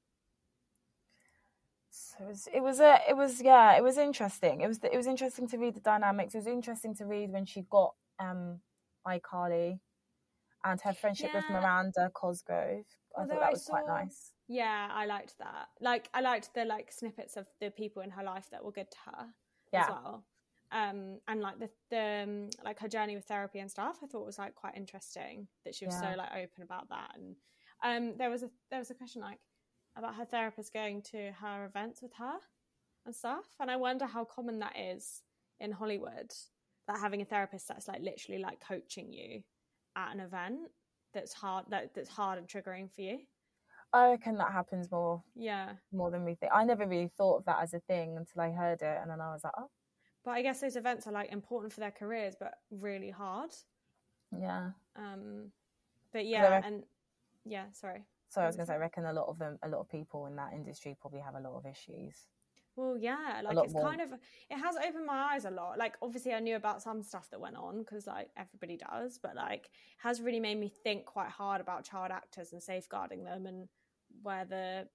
So it was interesting. It was interesting to read the dynamics. It was interesting to read when she got iCarly and her friendship with Miranda Cosgrove. I thought that was quite nice. Yeah, I liked that. Like I liked the like snippets of the people in her life that were good to her as well. And like the like her journey with therapy and stuff, I thought was like quite interesting that she was so like open about that. And there was a question like about her therapist going to her events with her and stuff. And I wonder how common that is in Hollywood, that having a therapist that's like literally like coaching you at an event that's hard and triggering for you. I reckon that happens more than we think. I never really thought of that as a thing until I heard it, and then I was like, oh. But I guess those events are like important for their careers, but really hard. Yeah. But yeah, sorry. So I was going to say, I reckon a lot of people in that industry probably have a lot of issues. Well, yeah, like it's kind of, it has opened my eyes a lot. Like, obviously I knew about some stuff that went on because like everybody does, but like it has really made me think quite hard about child actors and safeguarding them and where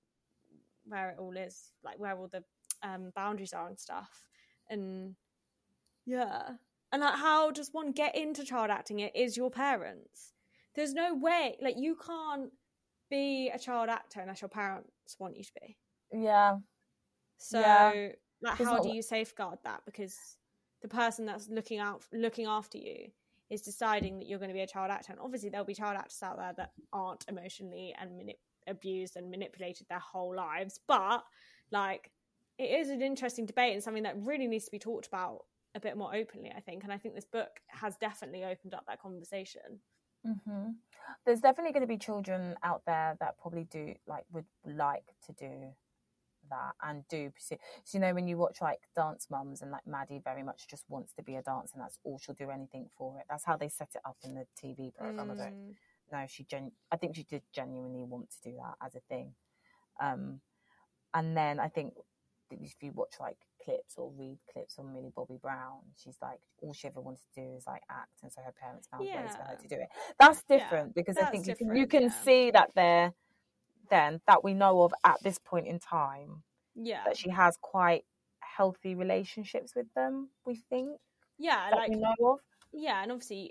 it all is, like where all the boundaries are and stuff. And yeah. And like, how does one get into child acting? It is your parents. There's no way, like you can't be a child actor unless your parents want you to be. Yeah. So like how do you safeguard that? Because the person that's looking after you is deciding that you're going to be a child actor. And obviously there'll be child actors out there that aren't emotionally and abused and manipulated their whole lives. But like it is an interesting debate and something that really needs to be talked about a bit more openly, I think. And I think this book has definitely opened up that conversation. Mm-hmm. There's definitely going to be children out there that probably would like to do that and do pursue. So when you watch like Dance Mums, and like Maddie very much just wants to be a dancer and that's all she'll do, anything for it. That's how they set it up in the TV program. I don't know. I think she did genuinely want to do that as a thing. And then I think if you watch like clips or read clips on Millie Bobby Brown, she's like, all she ever wanted to do is like act, and so her parents found ways for her to do it. That's different, because I think you can see that there, then, that we know of at this point in time, that she has quite healthy relationships with them, we think. Yeah, that we know of. Yeah, and obviously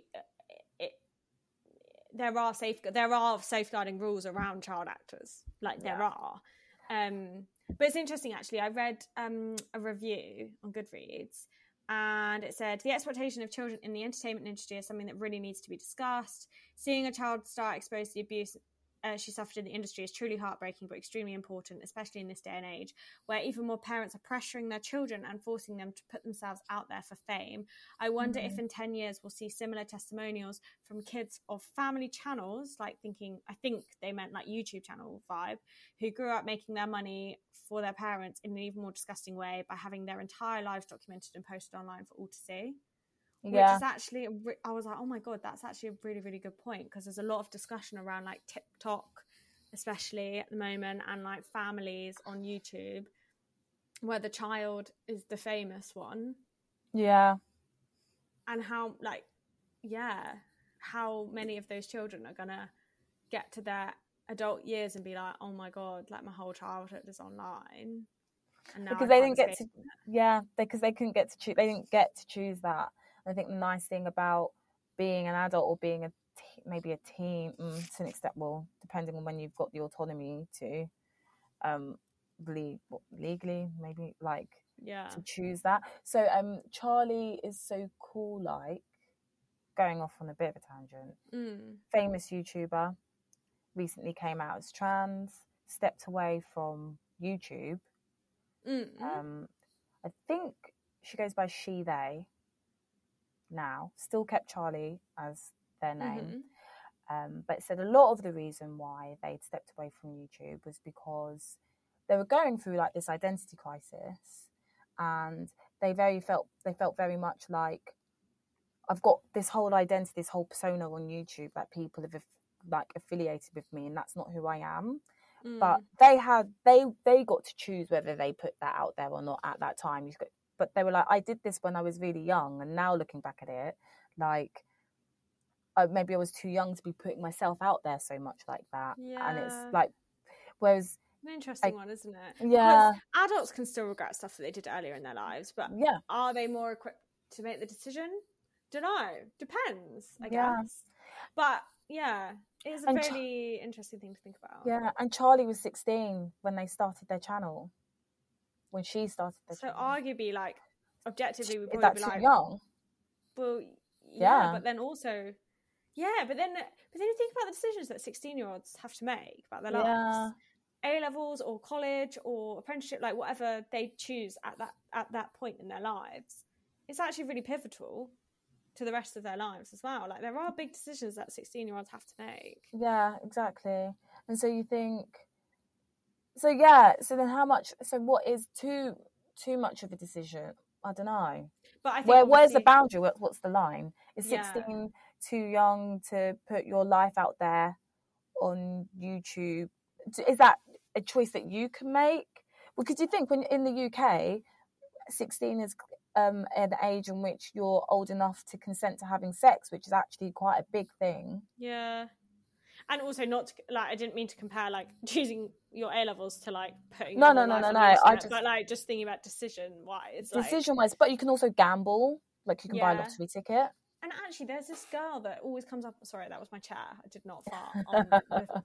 there are safeguarding rules around child actors. Like there are. But it's interesting, actually. I read a review on Goodreads, and it said the exploitation of children in the entertainment industry is something that really needs to be discussed. Seeing a child star exposed to the abuse she suffered in the industry is truly heartbreaking, but extremely important, especially in this day and age, where even more parents are pressuring their children and forcing them to put themselves out there for fame. I wonder if in 10 years we'll see similar testimonials from kids of family channels, I think they meant like YouTube channel vibe, who grew up making their money for their parents in an even more disgusting way by having their entire lives documented and posted online for all to see. Which is actually, I was like, oh my God, that's actually a really, really good point, because there's a lot of discussion around like TikTok, especially at the moment, and like families on YouTube, where the child is the famous one. Yeah. And how many of those children are going to get to their adult years and be like, oh my God, like my whole childhood is online. And now because they didn't get to, because they couldn't get to choose, they didn't get to choose that. I think the nice thing about being an adult or being maybe a teen, to an extent, well, depending on when you've got the autonomy to legally, maybe, like, to choose that. So Charlie is so cool, like, going off on a bit of a tangent. Famous YouTuber, recently came out as trans, stepped away from YouTube. I think she goes by she, they now, still kept Charlie as their name. But said a lot of the reason why they'd stepped away from YouTube was because they were going through like this identity crisis, and they felt very much like, I've got this whole identity, this whole persona on YouTube that people have like affiliated with me, and that's not who I am. But they got to choose whether they put that out there or not at that time. But they were like, I did this when I was really young, and now looking back at it, like, maybe I was too young to be putting myself out there so much like that. And it's like, whereas an interesting one, isn't it? Yeah, because adults can still regret stuff that they did earlier in their lives, but are they more equipped to make the decision? Don't know. Depends, I guess. But yeah, it's a really interesting thing to think about. Yeah, and Charlie was 16 when they started their channel. When she started their channel. So arguably, like, objectively, we Is probably that be too like, young? Well, yeah, but then also, but then you think about the decisions that 16-year-olds have to make about their lives. A-levels or college or apprenticeship, like whatever they choose at that point in their lives, it's actually really pivotal to the rest of their lives as well. Like, there are big decisions that 16-year-olds have to make. Yeah, exactly. And so you think, so then what is too much of a decision? I don't know. But I think where's the boundary? What's the line? Is 16 too young to put your life out there on YouTube? Is that a choice that you can make? Because you think when in the UK, 16 is an age in which you're old enough to consent to having sex, which is actually quite a big thing. Yeah. And also, not to, like, I didn't mean to compare like choosing your A-levels to like putting no. But like just thinking about decision wise, but you can also gamble. Like, you can buy a lottery ticket. And actually, there's this girl that always comes up. Sorry, that was my chair. I did not fart on the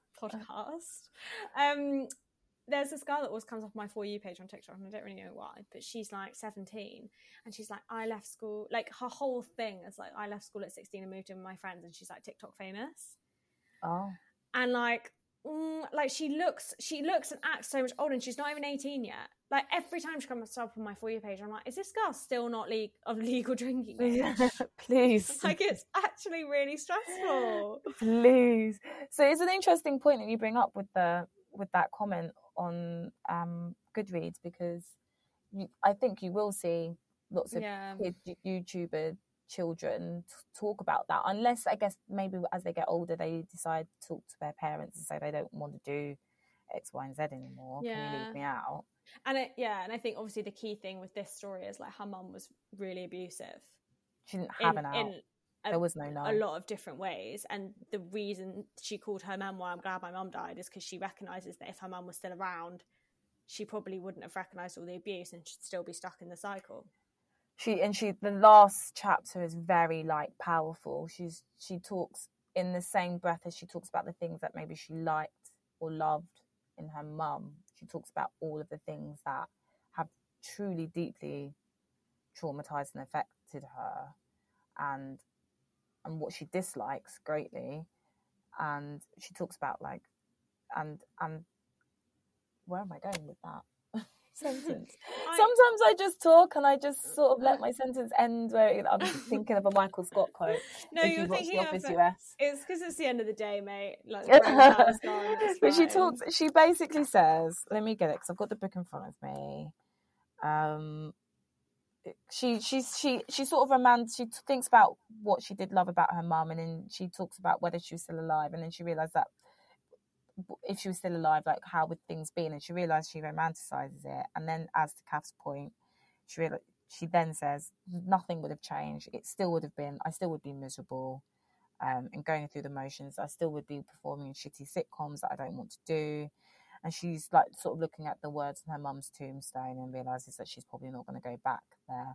podcast. There's this girl that always comes off my For You page on TikTok, and I don't really know why, but she's like 17, and she's like, I left school. Like, her whole thing is like, I left school at 16 and moved in with my friends, and she's like TikTok famous. Oh. And like she looks and acts so much older, and she's not even 18 yet. Like, every time she comes up on my For You page, I'm like, is this girl still not of legal drinking age? Please. Like, it's actually really stressful. Please. So it's an interesting point that you bring up with that comment on Goodreads, because I think you will see lots of kids, YouTuber children talk about that, unless, I guess, maybe as they get older they decide to talk to their parents and say they don't want to do X, Y, and Z anymore. Can you leave me out? And and I think obviously the key thing with this story is like her mum was really abusive. She didn't have an out. There was no. A lot of different ways, and the reason she called her memoir "I'm Glad My Mum Died" is because she recognises that if her mum was still around, she probably wouldn't have recognised all the abuse and she'd still be stuck in the cycle. The last chapter is very like powerful. She talks in the same breath as she talks about the things that maybe she liked or loved in her mum. She talks about all of the things that have truly deeply traumatized and affected her, and what she dislikes greatly. And she talks about like and where am I going with that sentence? Sometimes I just talk and I just sort of let my sentence end where I'm thinking of a Michael Scott quote. No, if you're you watch thinking The Office of US. It's because it's the end of the day, mate. Like, the brain power's gone, it's but fine. she basically says, let me get it because I've got the book in front of me. She sort of she thinks about what she did love about her mum, and then she talks about whether she was still alive, and then she realised that if she was still alive, like how would things be? And she realised she romanticizes it, and then as to Kath's point, she then says nothing would have changed. It still would have been, I still would be miserable, and going through the motions. I still would be performing shitty sitcoms that I don't want to do. And she's like sort of looking at the words on her mum's tombstone and realises that she's probably not going to go back there.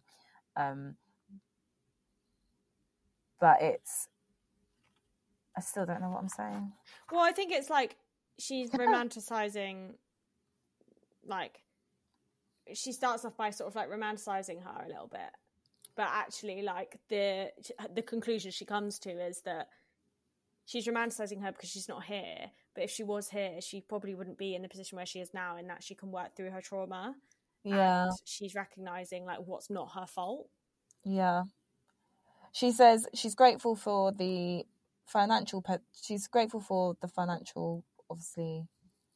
But I still don't know what I'm saying. Well, I think it's like she's romanticizing, like, she starts off by sort of like romanticizing her a little bit, but actually like the conclusion she comes to is that she's romanticizing her because she's not here, but if she was here, she probably wouldn't be in the position where she is now, in that she can work through her trauma. Yeah. And she's recognizing like what's not her fault. Yeah. She says she's grateful for the financial, obviously,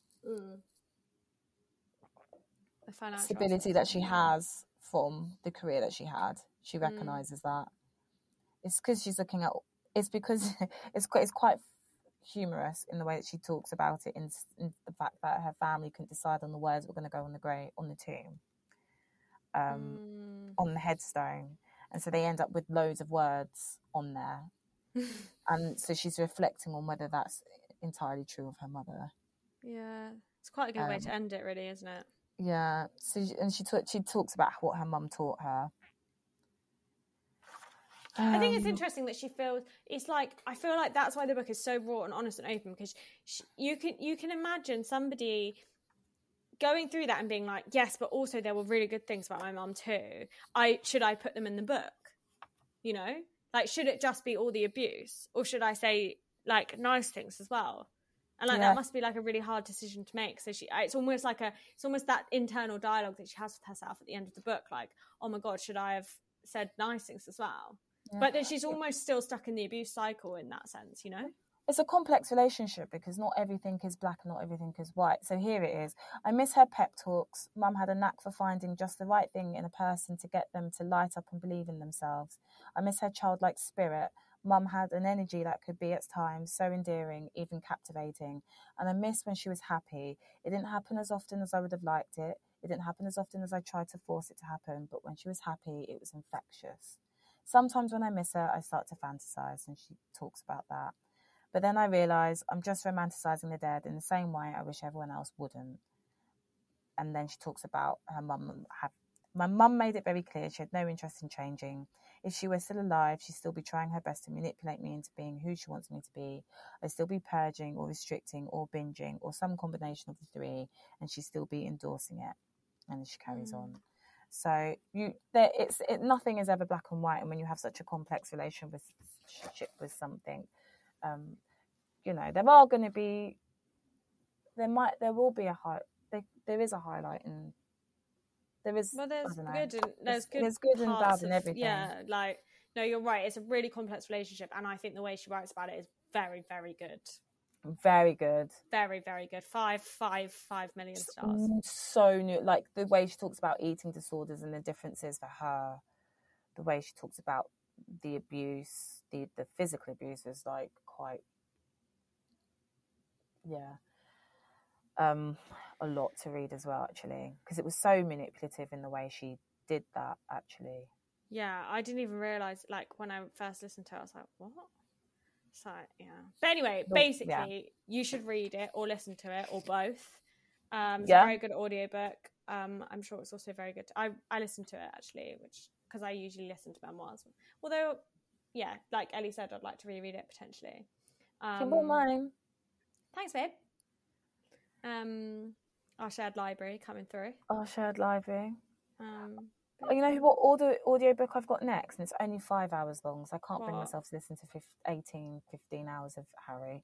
The financial stability that she has from the career that she had. She recognizes that. It's because she's looking at, it's because it's quite humorous in the way that she talks about it, in the fact that her family couldn't decide on the words that were going to go on the tomb, on the headstone, and so they end up with loads of words on there. And so she's reflecting on whether that's entirely true of her mother. Yeah, it's quite a good way to end it, really, isn't it? Yeah. So she talks about what her mum taught her. I think it's interesting that she feels, it's like, I feel like that's why the book is so raw and honest and open, because you can imagine somebody going through that and being like, yes, but also there were really good things about my mum too. Should I put them in the book? You know, like, should it just be all the abuse, or should I say like nice things as well? And like that must be like a really hard decision to make. So it's almost that internal dialogue that she has with herself at the end of the book, like, oh my God, should I have said nice things as well? Yeah. But then she's almost still stuck in the abuse cycle in that sense, you know? It's a complex relationship because not everything is black and not everything is white. So here it is. I miss her pep talks. Mum had a knack for finding just the right thing in a person to get them to light up and believe in themselves. I miss her childlike spirit. Mum had an energy that could be at times so endearing, even captivating. And I miss when she was happy. It didn't happen as often as I would have liked it. It didn't happen as often as I tried to force it to happen. But when she was happy, it was infectious. Sometimes when I miss her, I start to fantasize, and she talks about that. But then I realise I'm just romanticising the dead in the same way I wish everyone else wouldn't. And then she talks about her mum. My mum made it very clear she had no interest in changing. If she were still alive, she'd still be trying her best to manipulate me into being who she wants me to be. I'd still be purging or restricting or binging or some combination of the three, and she'd still be endorsing it. And she carries on. So nothing is ever black and white, and when you have such a complex relationship with something, you know, there will be there is a highlight, and there's good and bad in everything. Yeah, like, no, you're right. It's a really complex relationship, and I think the way she writes about it is very, very good. Very good. Very, very good. 5 million stars. So new. Like the way she talks about eating disorders and the differences for her, the way she talks about the abuse, the physical abuse is like quite, yeah. a lot to read as well, actually, because it was so manipulative in the way she did that, actually. Yeah, I didn't even realise, like, when I first listened to it, I was like, what? So, yeah. But anyway, basically, you should read it or listen to it or both. It's a very good audiobook. I'm sure it's also very good. I listened to it, actually, because I usually listen to memoirs. Although, yeah, like Ellie said, I'd like to reread it potentially. Mine. Thanks, babe. Our shared library coming through. Our shared library. You know what audiobook I've got next? And it's only 5 hours long, so I can't bring myself to listen to 15 hours of Harry.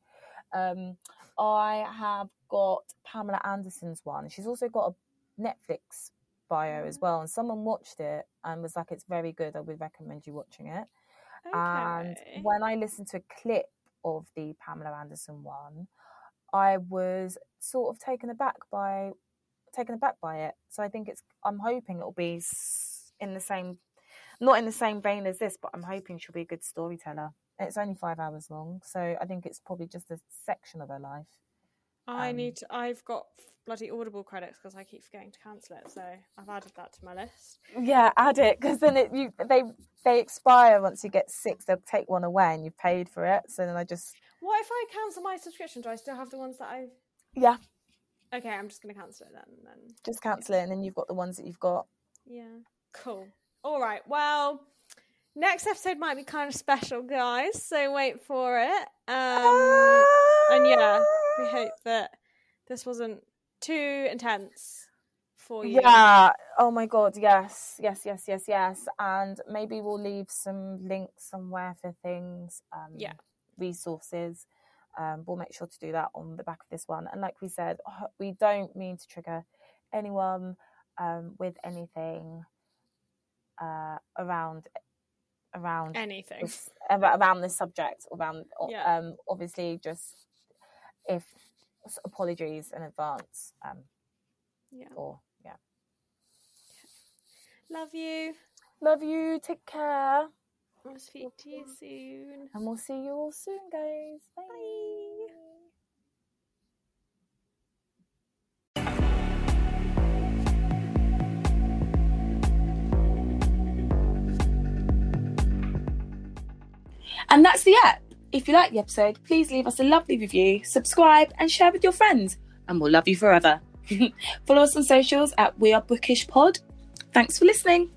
I have got Pamela Anderson's one. She's also got a Netflix bio as well, and someone watched it and was like, it's very good, I would recommend you watching it. Okay. And when I listened to a clip of the Pamela Anderson one, I was sort of taken aback by it. So I think I'm hoping it'll be in the same, not in the same vein as this, but I'm hoping she'll be a good storyteller. It's only 5 hours long, so I think it's probably just a section of her life. I've got bloody Audible credits because I keep forgetting to cancel it, so I've added that to my list. Yeah, add it, because then they expire once you get 6. They'll take one away and you've paid for it. So then what if I cancel my subscription? Do I still have the ones that I've... Yeah. Okay, I'm just going to cancel it then. Just cancel it, and then you've got the ones that you've got. Yeah. Cool. All right. Well, next episode might be kind of special, guys, so wait for it. And yeah, we hope that this wasn't too intense for you. Yeah. Oh my God. Yes. And maybe we'll leave some links somewhere for things. Resources. We'll make sure to do that on the back of this one. And like we said, we don't mean to trigger anyone with anything around anything around this subject. Obviously, just if apologies in advance. Love you. Take care. I'll speak to you soon. And we'll see you all soon, guys. Bye. And that's the app. If you like the episode, please leave us a lovely review, subscribe and share with your friends. And we'll love you forever. Follow us on socials at We Are Bookish Pod. Thanks for listening.